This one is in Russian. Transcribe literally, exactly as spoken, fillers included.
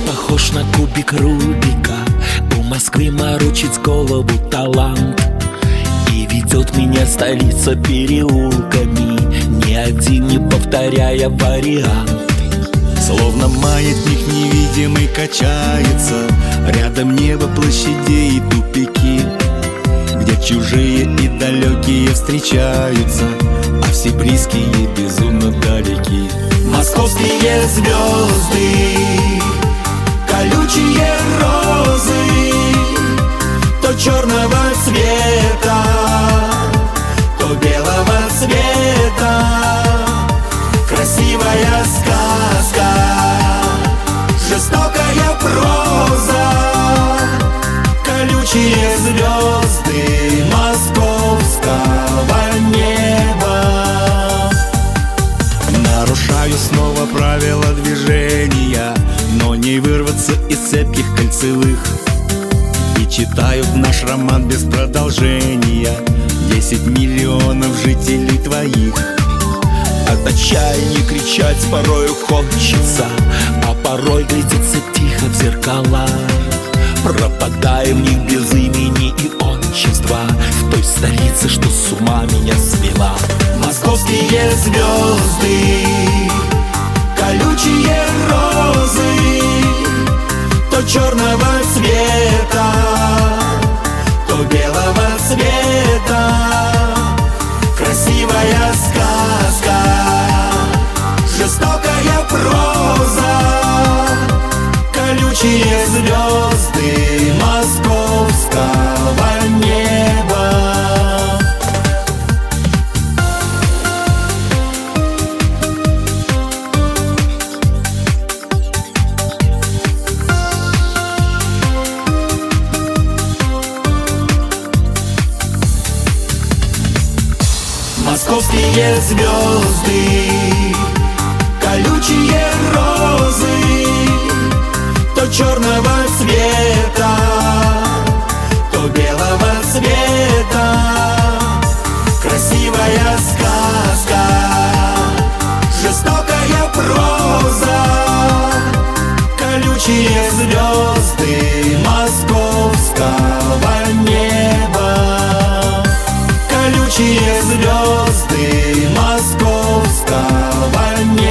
похож на кубик Рубика. У Москвы морочит голову талант, и ведет меня столица переулками, ни один не повторяя вариант. Словно маятник невидимый качается, рядом небо, площади и тупики, где чужие и далекие встречаются, а все близкие безумно далеки. Московские звезды, колючие розы, то черного цвета, то белого цвета. Красивая сказка, жестокая проза, колючие звезды московского неба. Нарушаю снова правила движения, но не вырваться из цепких кольцевых. И читаю в наш роман без продолжения десять миллионов жителей твоих. От отчаяния кричать порою хочется, а порой глядеться тихо в зеркала. Пропадаем в них без имени и отчества, в той столице, что с ума меня свела. Московские звезды, колючие розы, то черного цвета, то белого цвета. Красивая сказка, жестокая проза, колючие звезды московского неба. Московские звезды, колючие розы, то черного цвета, то белого цвета. Красивая сказка, жестокая проза, колючие звезды московского неба. Колючие звезды московского неба.